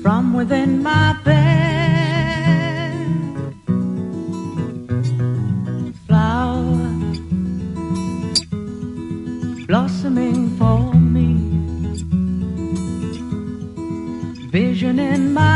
from within my bed. Flower blossoming for me, vision in my